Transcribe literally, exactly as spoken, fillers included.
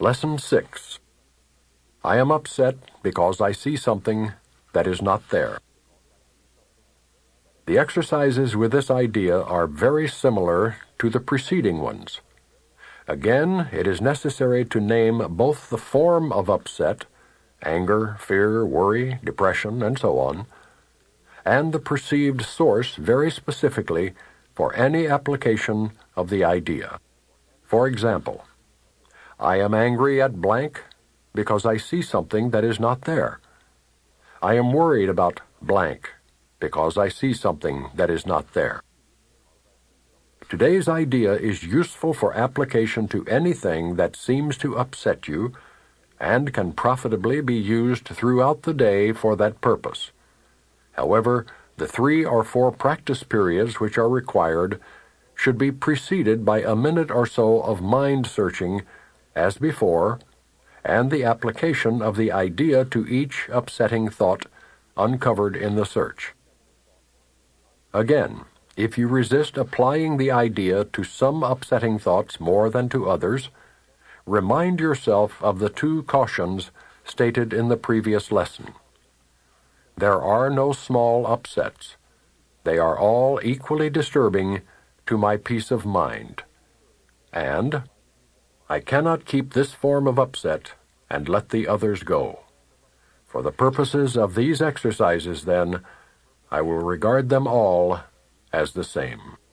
Lesson six. I am upset because I see something that is not there. The exercises with this idea are very similar to the preceding ones. Again, it is necessary to name both the form of upset, anger, fear, worry, depression, and so on, and the perceived source very specifically for any application of the idea. For example, I am angry at blank because I see something that is not there. I am worried about blank because I see something that is not there. Today's idea is useful for application to anything that seems to upset you and can profitably be used throughout the day for that purpose. However, the three or four practice periods which are required should be preceded by a minute or so of mind searching, as before, and the application of the idea to each upsetting thought uncovered in the search. Again, if you resist applying the idea to some upsetting thoughts more than to others, remind yourself of the two cautions stated in the previous lesson. There are no small upsets. They are all equally disturbing to my peace of mind. And I cannot keep this form of upset and let the others go. For the purposes of these exercises, then, I will regard them all as the same.